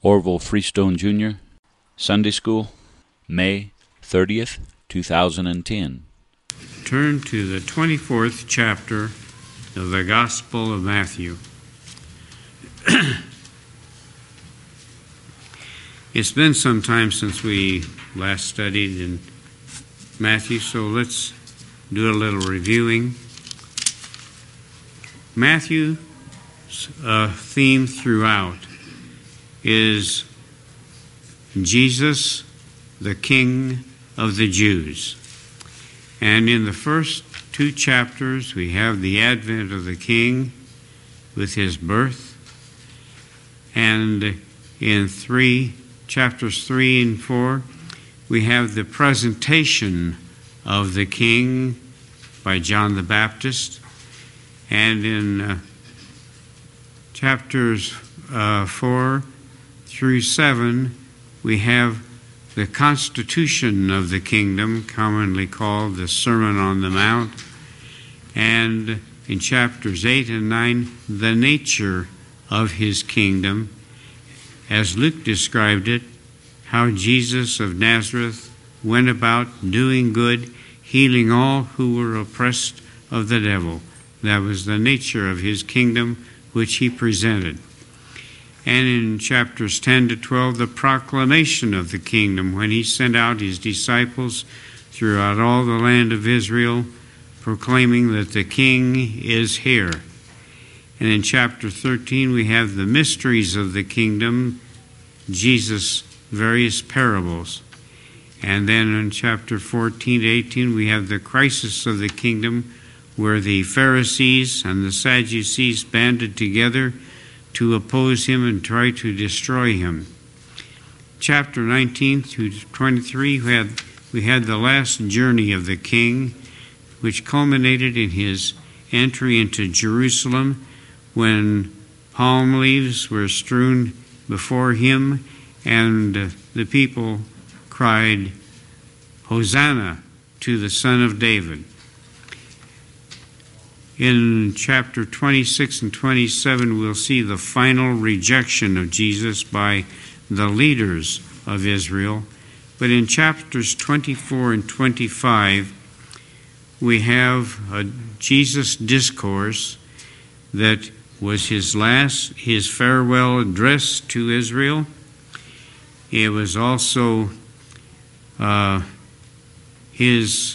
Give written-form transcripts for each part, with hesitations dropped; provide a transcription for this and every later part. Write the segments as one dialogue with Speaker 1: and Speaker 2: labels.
Speaker 1: Orville Freestone Jr., Sunday School, May 30th, 2010.
Speaker 2: Turn to the 24th chapter of the Gospel of Matthew. It's been some time since we last studied in Matthew, so let's do a little reviewing. Matthew's theme throughout is Jesus, the King of the Jews. And in the first two chapters, we have the advent of the King with his birth. And in chapters 3 and 4, we have the presentation of the King by John the Baptist. And in chapters 4 through 7, we have the constitution of the kingdom, commonly called the Sermon on the Mount. And in chapters 8 and 9, the nature of his kingdom, as Luke described it, how Jesus of Nazareth went about doing good, healing all who were oppressed of the devil. That was the nature of his kingdom, which he presented. And in chapters 10 to 12, the proclamation of the kingdom, when he sent out his disciples throughout all the land of Israel, proclaiming that the King is here. And in chapter 13, we have the mysteries of the kingdom, Jesus' various parables. And then in chapter 14 to 18, we have the crisis of the kingdom, where the Pharisees and the Sadducees banded together to oppose him and try to destroy him. Chapter 19 through 23, we had the last journey of the King, which culminated in his entry into Jerusalem when palm leaves were strewn before him and the people cried, "Hosanna to the Son of David." In chapter 26 and 27, we'll see the final rejection of Jesus by the leaders of Israel. But in chapters 24 and 25, we have a Jesus discourse that was his farewell address to Israel. It was also his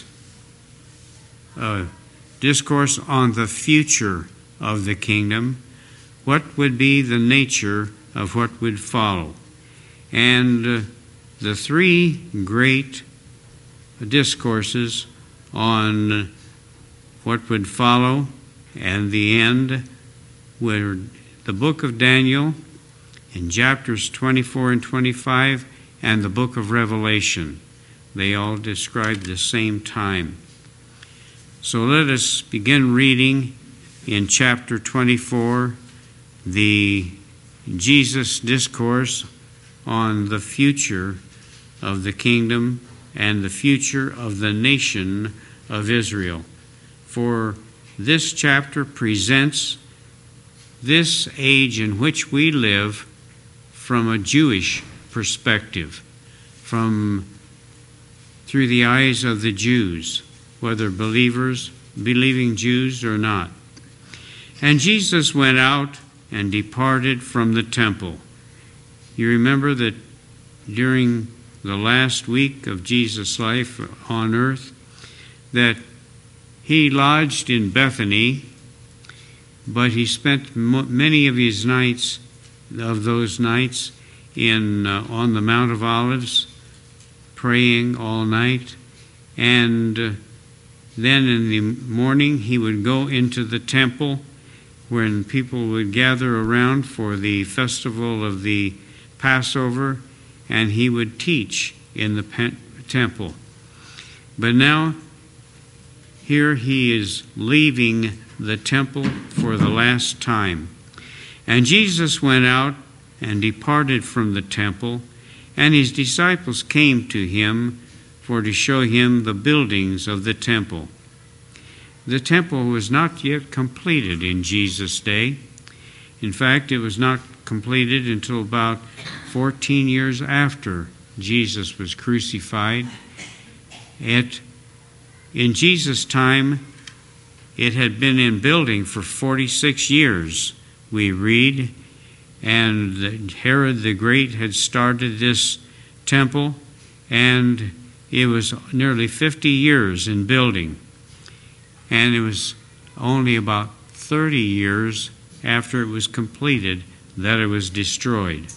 Speaker 2: discourse on the future of the kingdom, what would be the nature of what would follow. And the three great discourses on what would follow and the end were the book of Daniel in chapters 24 and 25 and the book of Revelation. They all describe the same time. So let us begin reading in chapter 24, the Jesus discourse on the future of the kingdom and the future of the nation of Israel. For this chapter presents this age in which we live from a Jewish perspective, through the eyes of the Jews, whether believing Jews or not. And Jesus went out and departed from the temple. You remember that during the last week of Jesus' life on earth, that he lodged in Bethany, but he spent many of those nights on the Mount of Olives, praying all night, and then in the morning he would go into the temple when people would gather around for the festival of the Passover, and he would teach in the temple. But now here he is leaving the temple for the last time. And Jesus went out and departed from the temple, and his disciples came to him for to show him the buildings of the temple. The temple was not yet completed in Jesus' day. In fact, it was not completed until about 14 years after Jesus was crucified. In Jesus' time, it had been in building for 46 years, we read, and Herod the Great had started this temple, and it was nearly 50 years in building. And it was only about 30 years after it was completed that it was destroyed.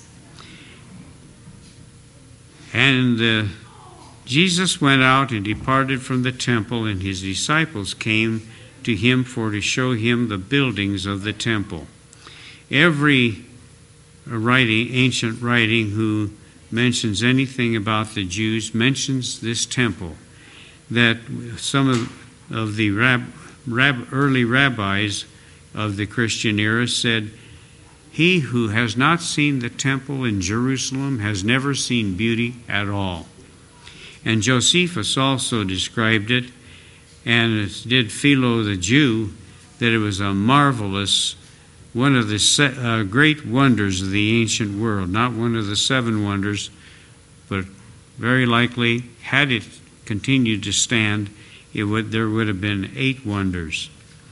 Speaker 2: And Jesus went out and departed from the temple, and his disciples came to him to show him the buildings of the temple. Every ancient writing who mentions anything about the Jews mentions this temple, that some of the early rabbis of the Christian era said, "He who has not seen the temple in Jerusalem has never seen beauty at all." And Josephus also described it, and as did Philo the Jew, that it was a marvelous, one of the great wonders of the ancient world, not one of the seven wonders, but very likely, had it continued to stand, there would have been 8 wonders.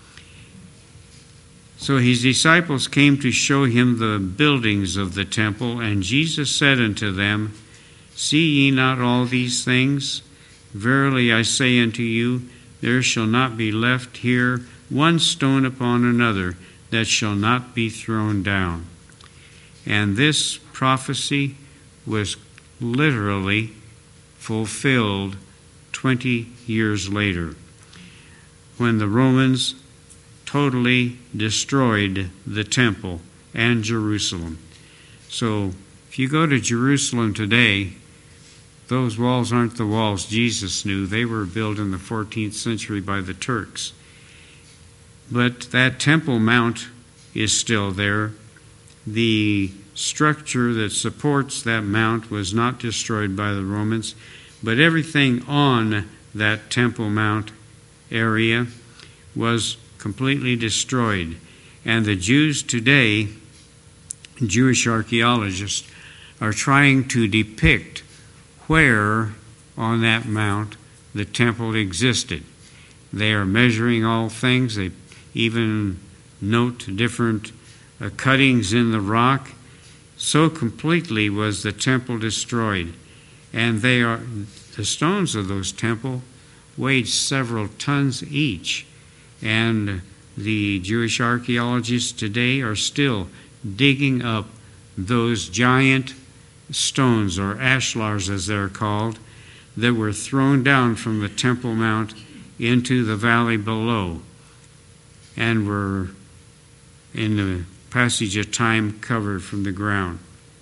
Speaker 2: So his disciples came to show him the buildings of the temple, and Jesus said unto them, "See ye not all these things? Verily I say unto you, there shall not be left here one stone upon another that shall not be thrown down." And this prophecy was literally fulfilled 20 years later, when the Romans totally destroyed the temple and Jerusalem. So if you go to Jerusalem today, those walls aren't the walls Jesus knew. They were built in the 14th century by the Turks. But that Temple Mount is still there. The structure that supports that mount was not destroyed by the Romans, but everything on that Temple Mount area was completely destroyed. And the Jews today, Jewish archaeologists, are trying to depict where on that mount the temple existed. They are measuring all things. They even note different cuttings in the rock. So completely was the temple destroyed. And the stones of those temples weighed several tons each. And the Jewish archaeologists today are still digging up those giant stones, or ashlars as they're called, that were thrown down from the Temple Mount into the valley below, and were in the passage of time covered from the ground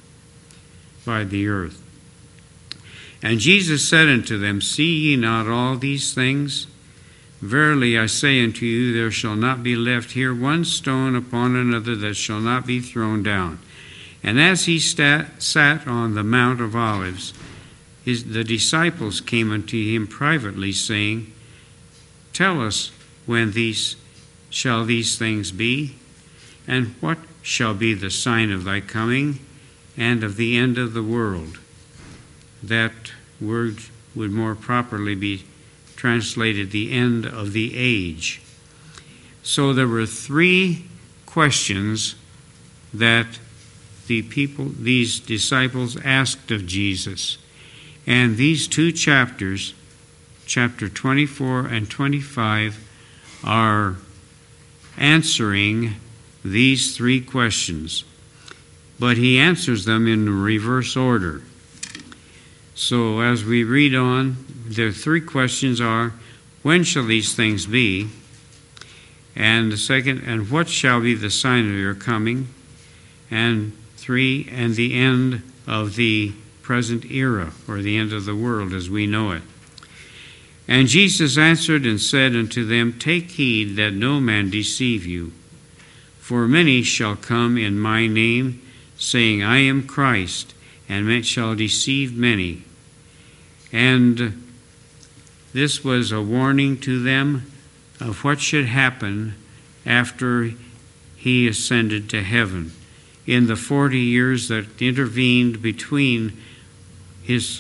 Speaker 2: by the earth. And Jesus said unto them, "See ye not all these things? Verily I say unto you, there shall not be left here one stone upon another that shall not be thrown down." And as he sat on the Mount of Olives, the disciples came unto him privately, saying, "Tell us when shall these things be, and what shall be the sign of thy coming and of the end of the world?" That word would more properly be translated the end of the age. So there were 3 questions that these disciples asked of Jesus. And these 2 chapters, chapter 24 and 25, are answering these 3 questions. But he answers them in reverse order. So as we read on, the 3 questions are, when shall these things be? And the second, and what shall be the sign of your coming? And 3, and the end of the present era, or the end of the world as we know it. And Jesus answered and said unto them, "Take heed that no man deceive you. For many shall come in my name, saying, I am Christ, and shall deceive many." And this was a warning to them of what should happen after he ascended to heaven. in the 40 years that intervened between his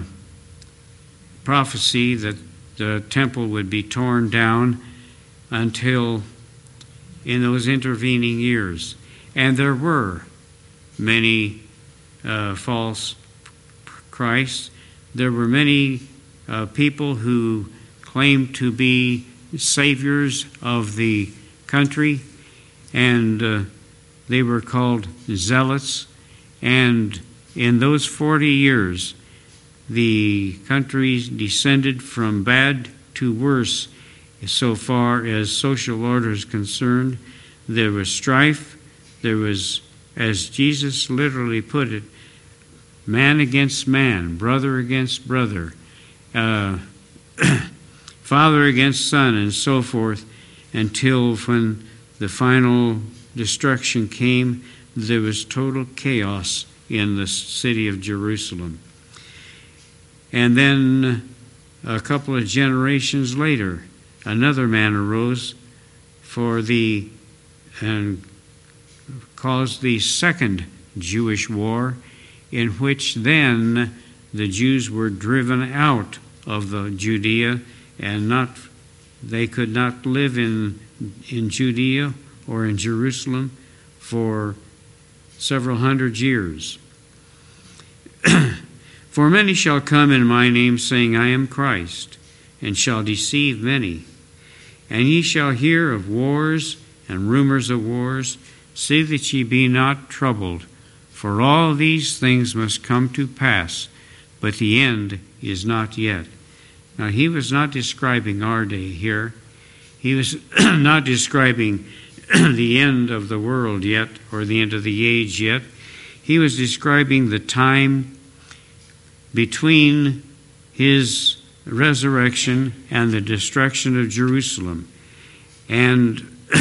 Speaker 2: prophecy that the temple would be torn down until in those intervening years. And there were many false Christs. There were many people who claimed to be saviors of the country, and they were called zealots. And in those 40 years, the country descended from bad to worse so far as social order is concerned. There was strife. There was, as Jesus literally put it, man against man, brother against brother, father against son, and so forth, until when the final destruction came, there was total chaos in the city of Jerusalem. And then a couple of generations later, another man arose and caused the second Jewish war, in which then the Jews were driven out of the Judea, and they could not live in Judea or in Jerusalem for several hundred years. For many shall come in my name, saying, I am Christ, and shall deceive many. And ye shall hear of wars and rumors of wars. See that ye be not troubled, for all these things must come to pass, but the end is not yet. Now, he was not describing our day here. He was not describing the end of the world yet, or the end of the age yet. He was describing the time between his resurrection and the destruction of Jerusalem. And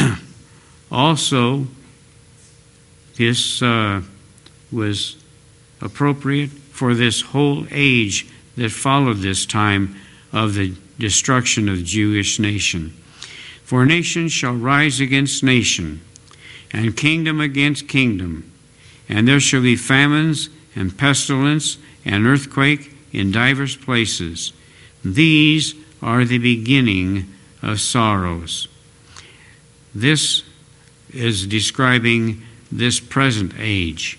Speaker 2: also, this was appropriate for this whole age that followed this time of the destruction of the Jewish nation. For nation shall rise against nation, and kingdom against kingdom, and there shall be famines and pestilence and earthquake in divers places. These are the beginning of sorrows. This is describing this present age.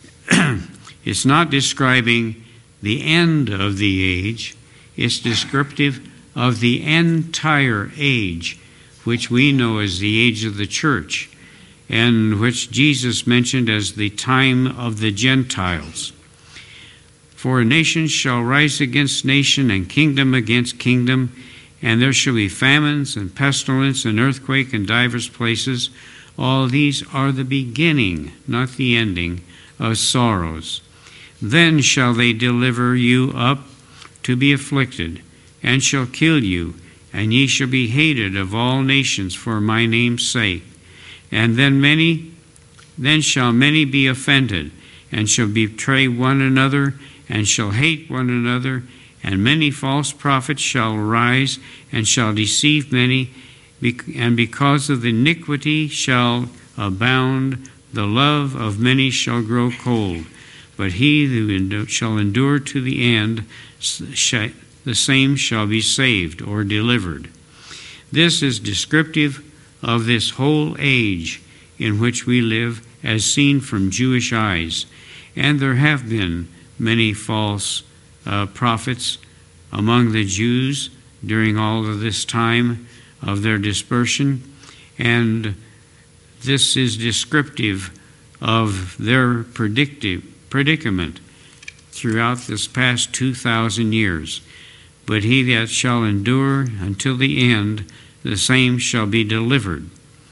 Speaker 2: It's not describing the end of the age. It's descriptive of the entire age, which we know as the age of the church, and which Jesus mentioned as the time of the Gentiles. For a nation shall rise against nation, and kingdom against kingdom, and there shall be famines and pestilence and earthquake in divers places. All these are the beginning, not the ending, of sorrows. Then shall they deliver you up to be afflicted, and shall kill you, and ye shall be hated of all nations for my name's sake. And then shall many be offended, and shall betray one another, and shall hate one another, and many false prophets shall arise, and shall deceive many, and because of the iniquity shall abound, the love of many shall grow cold. But he who shall endure to the end, the same shall be saved or delivered. This is descriptive of this whole age in which we live, as seen from Jewish eyes. And there have been many false prophets among the Jews during all of this time of their dispersion, and this is descriptive of their predicament throughout this past 2,000 years. But he that shall endure until the end, the same shall be delivered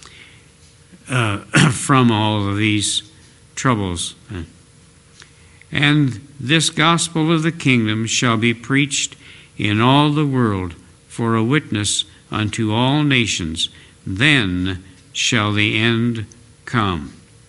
Speaker 2: from all of these troubles. And this gospel of the kingdom shall be preached in all the world for a witness unto all nations. Then shall the end come.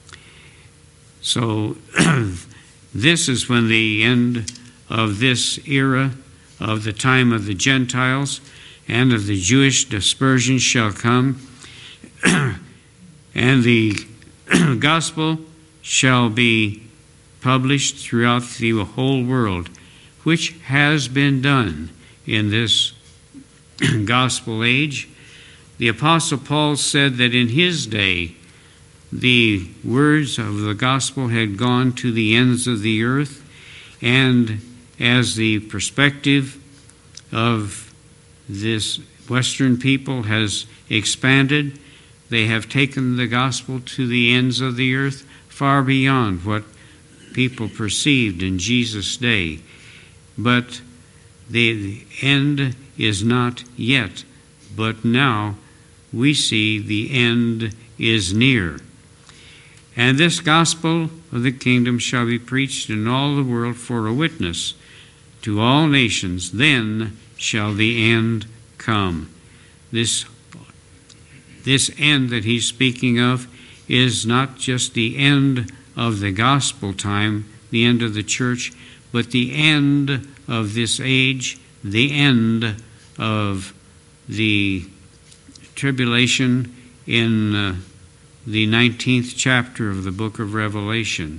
Speaker 2: So this is when the end of this era of the time of the Gentiles and of the Jewish dispersion shall come, and the gospel shall be published throughout the whole world, which has been done in this gospel age. The Apostle Paul said that in his day, the words of the gospel had gone to the ends of the earth, and as the perspective of this Western people has expanded, they have taken the gospel to the ends of the earth, far beyond what people perceived in Jesus' day. But the end is not yet, but now we see the end is near. And this gospel of the kingdom shall be preached in all the world for a witness to all nations. Then shall the end come. This end that he's speaking of is not just the end of the gospel time, the end of the church, but the end of this age, the end of the tribulation in the 19th chapter of the book of Revelation.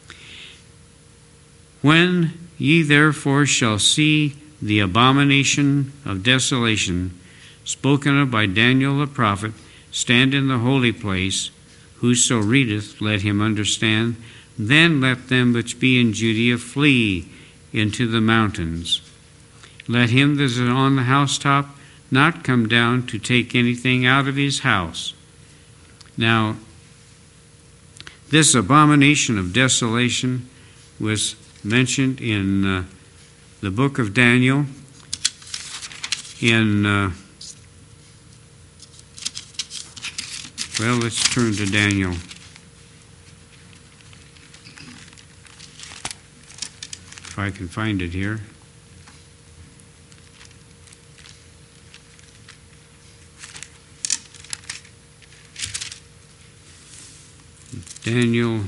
Speaker 2: When ye therefore shall see the abomination of desolation, spoken of by Daniel the prophet, stand in the holy place, whoso readeth, let him understand. Then let them which be in Judea flee into the mountains. Let him that is on the housetop not come down to take anything out of his house. Now, this abomination of desolation was mentioned in the book of Daniel in, well, let's turn to Daniel. If I can find it here. Daniel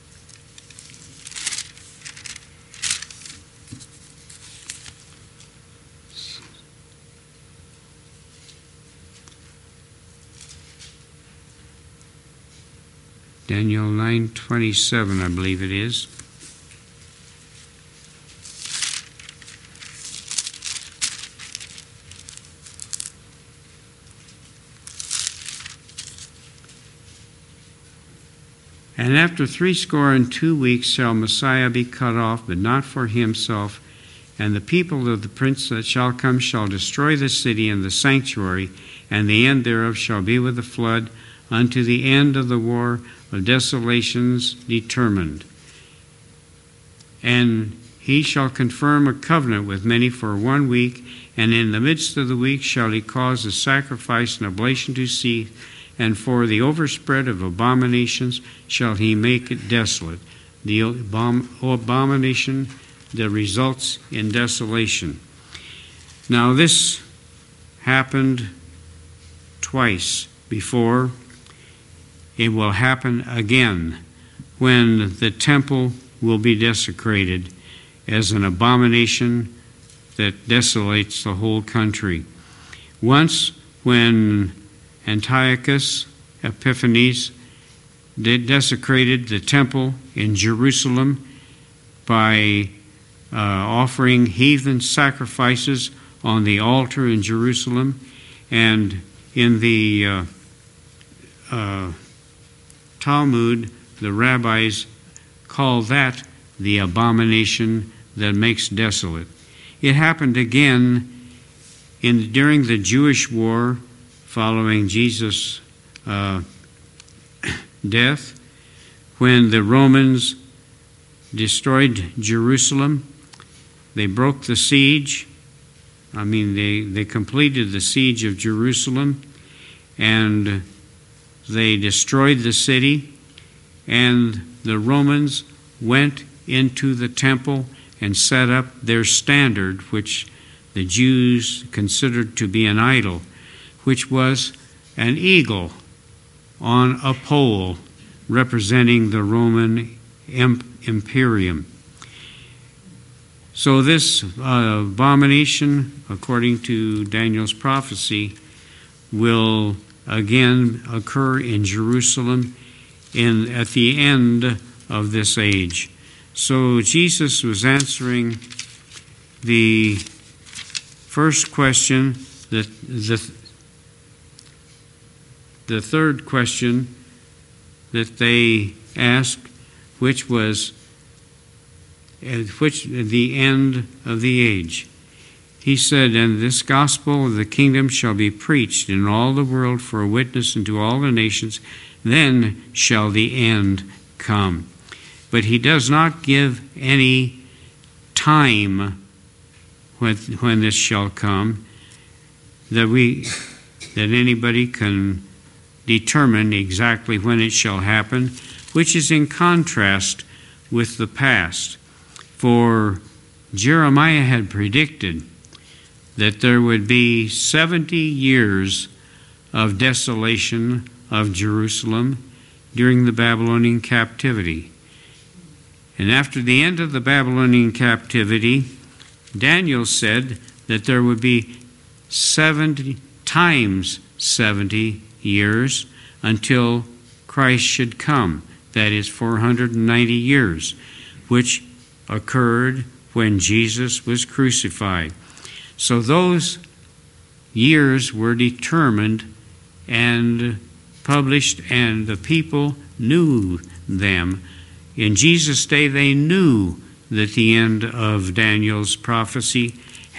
Speaker 2: Daniel 9:27, I believe it is. And after 62 weeks shall Messiah be cut off, but not for himself. And the people of the prince that shall come shall destroy the city and the sanctuary, and the end thereof shall be with the flood, unto the end of the war of desolations determined. And he shall confirm a covenant with many for 1 week, and in the midst of the week shall he cause a sacrifice and oblation to cease, and for the overspread of abominations shall he make it desolate. The abomination that results in desolation. Now this happened twice before. It will happen again when the temple will be desecrated as an abomination that desolates the whole country. Once when Antiochus Epiphanes desecrated the temple in Jerusalem by offering heathen sacrifices on the altar in Jerusalem, and in the Talmud, the rabbis call that the abomination that makes desolate. It happened again during the Jewish war following Jesus' death, when the Romans destroyed Jerusalem. They broke the siege. They completed the siege of Jerusalem, and they destroyed the city, and the Romans went into the temple and set up their standard, which the Jews considered to be an idol, which was an eagle on a pole representing the Roman Imperium. So this abomination, according to Daniel's prophecy, will again occur in Jerusalem at the end of this age. So Jesus was answering the first question, the third question that they asked, which was the end of the age. He said, "And this gospel of the kingdom shall be preached in all the world for a witness unto all the nations, then shall the end come." But he does not give any time when this shall come, that anybody can determine exactly when it shall happen, which is in contrast with the past. For Jeremiah had predicted that there would be 70 years of desolation of Jerusalem during the Babylonian captivity. And after the end of the Babylonian captivity, Daniel said that there would be 70 times 70 years until Christ should come. That is 490 years, which occurred when Jesus was crucified. So those years were determined and published, and the people knew them. In Jesus' day, they knew that the end of Daniel's prophecy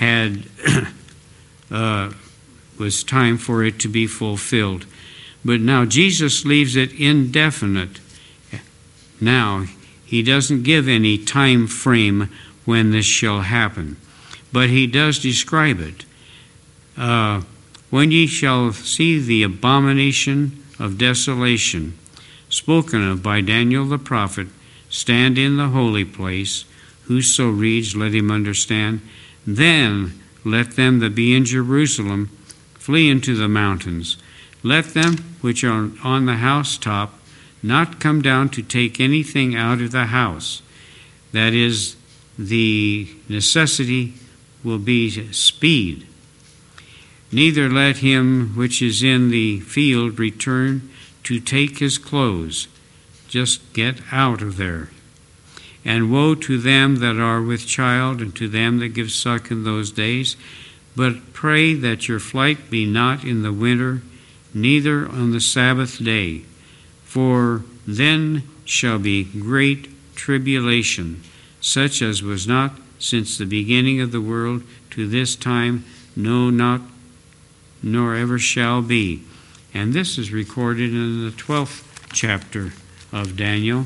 Speaker 2: was time for it to be fulfilled. But now Jesus leaves it indefinite. Now, he doesn't give any time frame when this shall happen, but he does describe it. When ye shall see the abomination of desolation, spoken of by Daniel the prophet, stand in the holy place, whoso reads, let him understand. Then let them that be in Jerusalem flee into the mountains. Let them which are on the housetop not come down to take anything out of the house. That is, the necessity will be speed. Neither let him which is in the field return to take his clothes. Just get out of there. And woe to them that are with child, and to them that give suck in those days. But pray that your flight be not in the winter, neither on the Sabbath day. For then shall be great tribulation, such as was not since the beginning of the world to this time, no, not, nor ever shall be. And this is recorded in the 12th chapter of Daniel.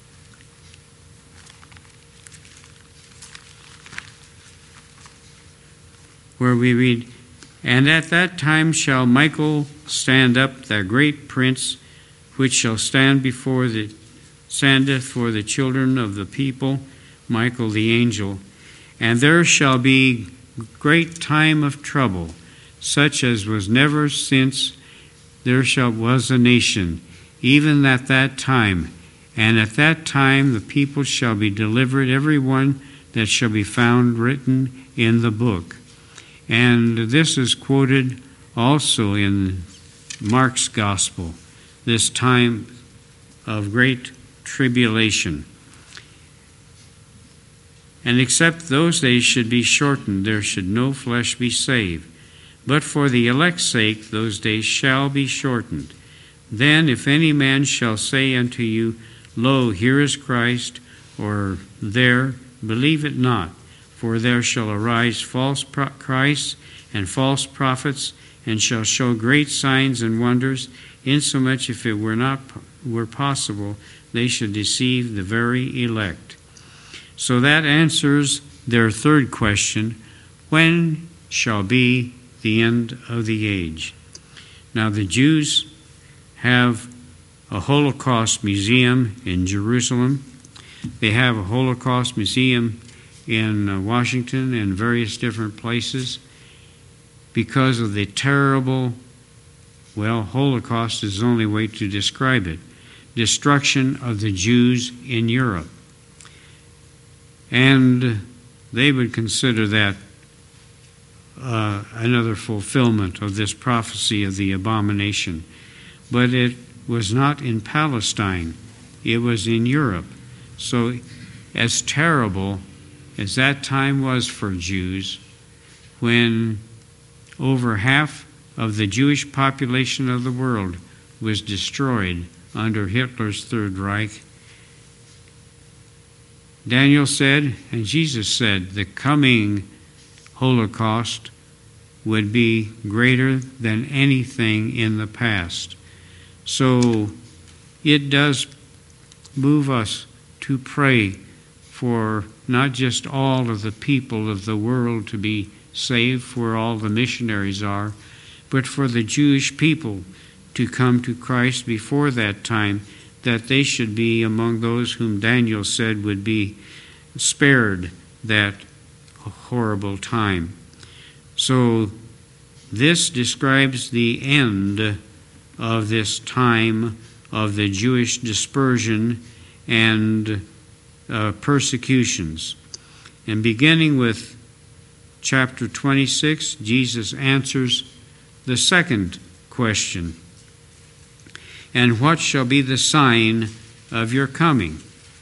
Speaker 2: Where we read, "And at that time shall Michael stand up, the great prince, which shall standeth for the children of the people, Michael the angel. And there shall be great time of trouble, such as was never since was a nation, even at that time. And at that time the people shall be delivered, every one that shall be found written in the book." And this is quoted also in Mark's Gospel, this time of great tribulation. "And except those days should be shortened, there should no flesh be saved. But for the elect's sake those days shall be shortened. Then if any man shall say unto you, Lo, here is Christ, or there, believe it not. For there shall arise false Christs and false prophets, and shall show great signs and wonders, insomuch if it were possible, they should deceive the very elect." So that answers their third question, when shall be the end of the age? Now the Jews have a Holocaust museum in Jerusalem. They have a Holocaust museum in Washington and various different places because of the terrible, Holocaust is the only way to describe it, destruction of the Jews in Europe. And they would consider that another fulfillment of this prophecy of the abomination. But it was not in Palestine. It was in Europe. So as terrible as that time was for Jews, when over half of the Jewish population of the world was destroyed under Hitler's Third Reich, Daniel said, and Jesus said, the coming Holocaust would be greater than anything in the past. So it does move us to pray for not just all of the people of the world to be saved, where all the missionaries are, but for the Jewish people to come to Christ before that time, that they should be among those whom Daniel said would be spared that horrible time. So this describes the end of this time of the Jewish dispersion and persecutions. And beginning with chapter 26, Jesus answers the second question. And what shall be the sign of your coming?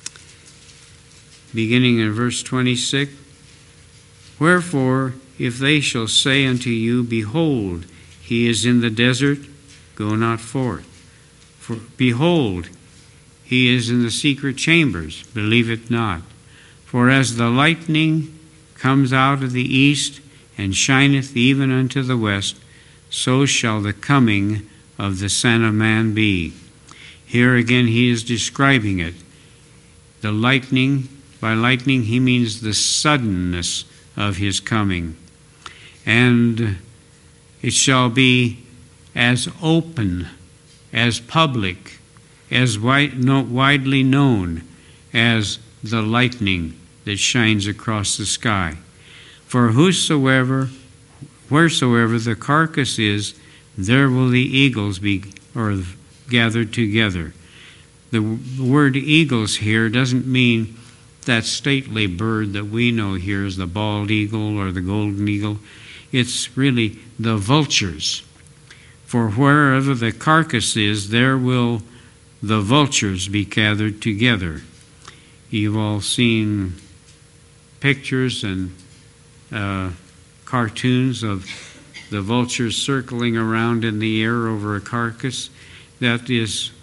Speaker 2: Beginning in verse 26, wherefore, if they shall say unto you, behold, he is in the desert, go not forth. For behold, he is in the secret chambers, believe it not. For as the lightning comes out of the east, and shineth even unto the west, so shall the coming of the Son of Man be. Here again he is describing it. The lightning, by lightning he means the suddenness of his coming. And it shall be as open, as public, as widely known as the lightning that shines across the sky. For wheresoever the carcass is, there will the eagles be gathered together. The word eagles here doesn't mean that stately bird that we know here as the bald eagle or the golden eagle. It's really the vultures. For wherever the carcass is, there will the vultures be gathered together. You've all seen pictures and cartoons of the vultures circling around in the air over a carcass. That is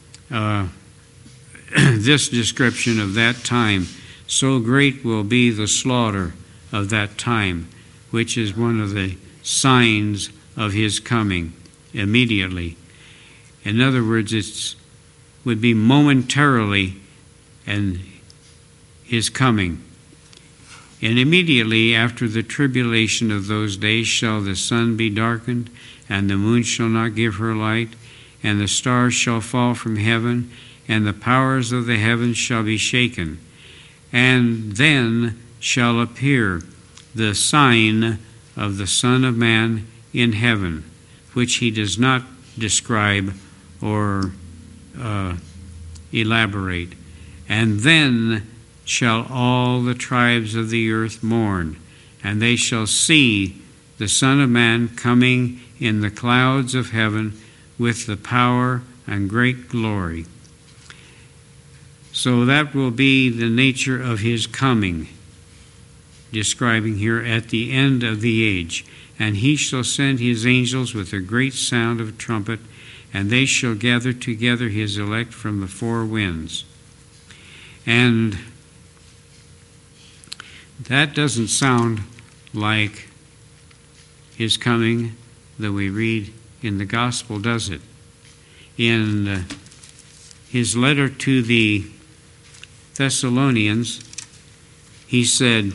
Speaker 2: this description of that time. So great will be the slaughter of that time, which is one of the signs of his coming immediately. In other words, it would be momentarily and his coming. And immediately after the tribulation of those days shall the sun be darkened, and the moon shall not give her light, and the stars shall fall from heaven, and the powers of the heavens shall be shaken. And then shall appear the sign of the Son of Man in heaven, which he does not describe or elaborate. And then shall all the tribes of the earth mourn, and they shall see the Son of Man coming in the clouds of heaven with the power and great glory. So that will be the nature of his coming, describing here at the end of the age. And he shall send his angels with a great sound of trumpet, and they shall gather together his elect from the four winds. And that doesn't sound like his coming that we read in the gospel, does it? In his letter to the Thessalonians, he said,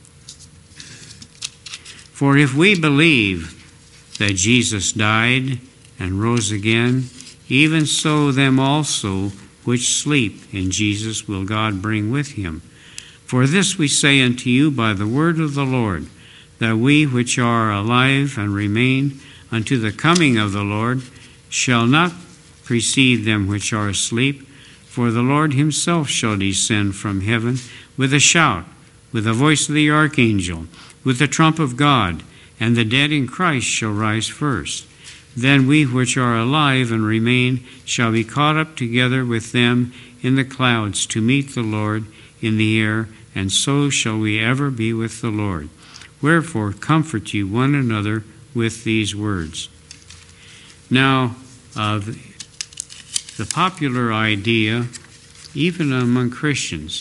Speaker 2: for if we believe that Jesus died and rose again, even so them also which sleep in Jesus will God bring with him. For this we say unto you by the word of the Lord, that we which are alive and remain unto the coming of the Lord shall not precede them which are asleep. For the Lord himself shall descend from heaven with a shout, with the voice of the archangel, with the trump of God, and the dead in Christ shall rise first. Then we which are alive and remain shall be caught up together with them in the clouds to meet the Lord in the air, and so shall we ever be with the Lord. Wherefore comfort ye one another with these words. Now, the popular idea, even among Christians,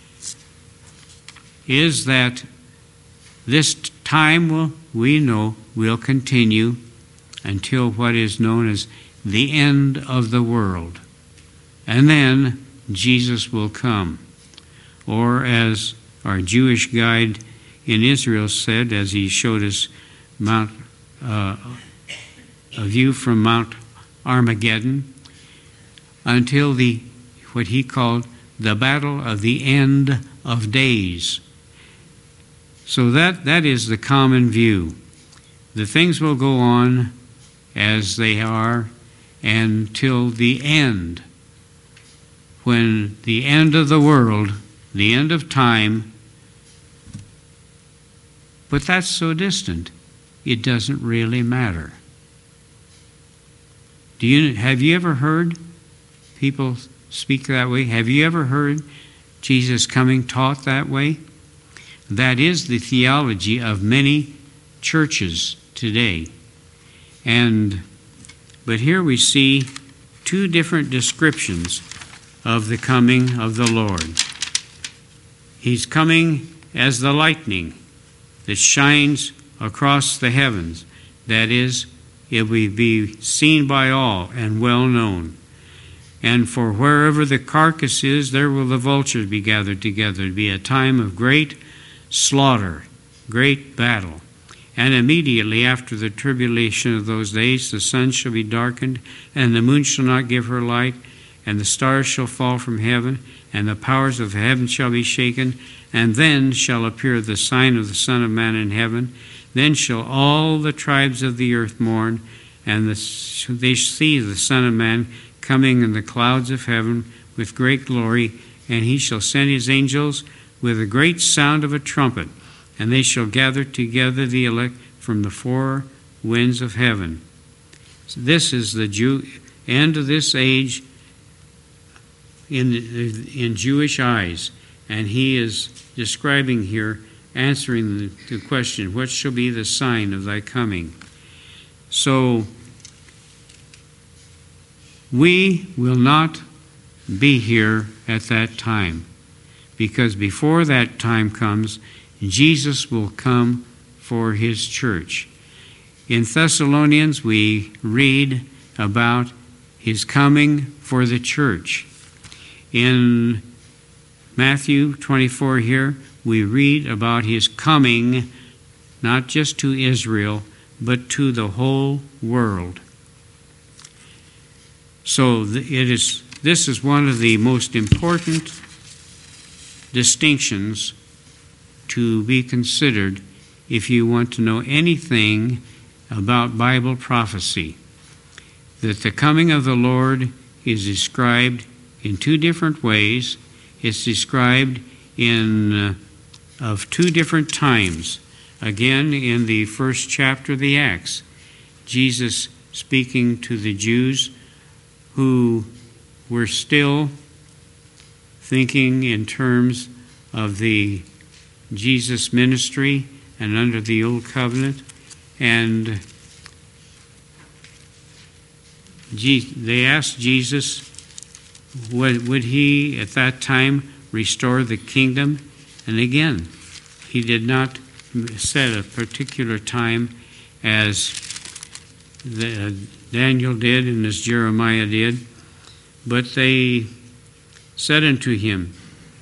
Speaker 2: is that this time will continue until what is known as the end of the world. And then Jesus will come. Or as our Jewish guide in Israel said, as he showed us a view from Mount Armageddon, until what he called the battle of the end of days. So that is the common view. The things will go on as they are until the end, when the end of the world, the end of time. But that's so distant, it doesn't really matter. Have you ever heard people speak that way? Have you ever heard Jesus coming taught that way? That is the theology of many churches today. But here we see two different descriptions of the coming of the Lord. He's coming as the lightning that shines across the heavens. That is, it will be seen by all and well known. And for wherever the carcass is, there will the vultures be gathered together. It will be a time of great slaughter, great battle. And immediately after the tribulation of those days, the sun shall be darkened, and the moon shall not give her light, and the stars shall fall from heaven, and the powers of heaven shall be shaken. And then shall appear the sign of the Son of Man in heaven. Then shall all the tribes of the earth mourn, and they see the Son of Man coming in the clouds of heaven with great glory, and he shall send his angels with a great sound of a trumpet, and they shall gather together the elect from the four winds of heaven. So this is the end of this age in Jewish eyes, and he is describing here, answering the question, what shall be the sign of thy coming? So we will not be here at that time, because before that time comes, Jesus will come for his church. In Thessalonians, we read about his coming for the church. In Matthew 24 here, we read about his coming not just to Israel, but to the whole world. So this is one of the most important distinctions to be considered if you want to know anything about Bible prophecy. That the coming of the Lord is described in two different ways. It's described of two different times. Again, in the first chapter of the Acts, Jesus speaking to the Jews who were still thinking in terms of the Jesus ministry and under the Old Covenant, and they asked Jesus, would he at that time restore the kingdom? And again, he did not set a particular time as Daniel did and as Jeremiah did, but they said unto him,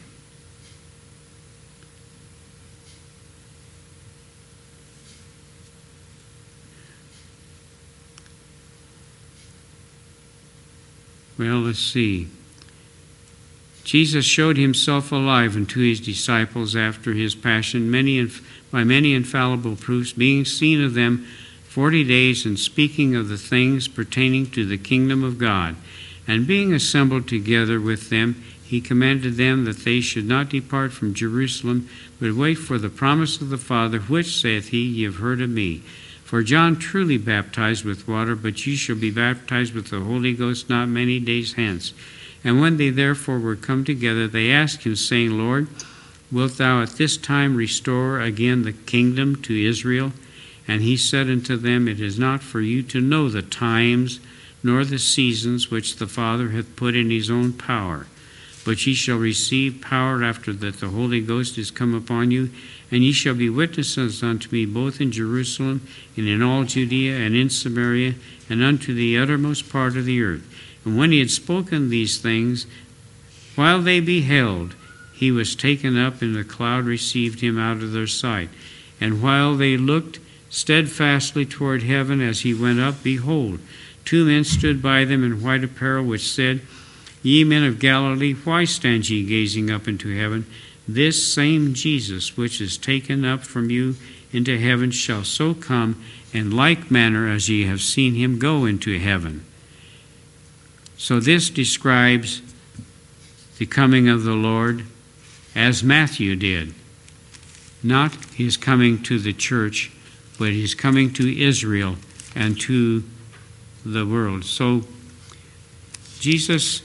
Speaker 2: well, let's see. Jesus showed himself alive unto his disciples after his passion, by many infallible proofs, being seen of them 40 days, and speaking of the things pertaining to the kingdom of God. And being assembled together with them, he commanded them that they should not depart from Jerusalem, but wait for the promise of the Father, which, saith he, ye have heard of me. For John truly baptized with water, but ye shall be baptized with the Holy Ghost not many days hence. And when they therefore were come together, they asked him, saying, Lord, wilt thou at this time restore again the kingdom to Israel? And he said unto them, It is not for you to know the times nor the seasons which the Father hath put in his own power. But ye shall receive power after that the Holy Ghost is come upon you, and ye shall be witnesses unto me both in Jerusalem and in all Judea and in Samaria and unto the uttermost part of the earth. And when he had spoken these things, while they beheld, he was taken up, and the cloud received him out of their sight. And while they looked steadfastly toward heaven as he went up, behold, two men stood by them in white apparel, which said, Ye men of Galilee, why stand ye gazing up into heaven? This same Jesus, which is taken up from you into heaven, shall so come in like manner as ye have seen him go into heaven. So this describes the coming of the Lord as Matthew did. Not his coming to the church, but his coming to Israel and to the world. So Jesus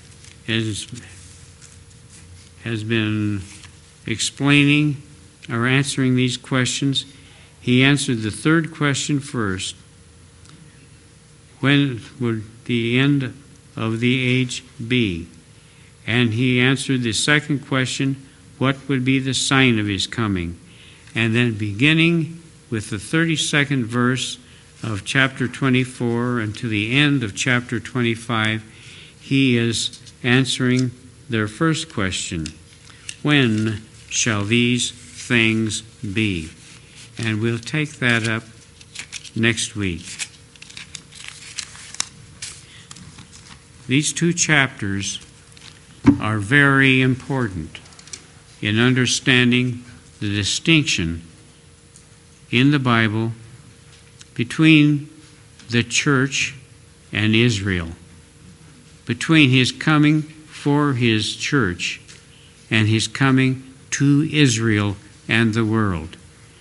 Speaker 2: has been explaining or answering these questions. He answered the third question first. When would the end of the age be? And he answered the second question, what would be the sign of his coming? And then beginning with the 32nd verse of chapter 24 and to the end of chapter 25, he is answering their first question. When shall these things be? And we'll take that up next week. These two chapters are very important in understanding the distinction in the Bible between the church and Israel, between his coming for his church and his coming to Israel and the world.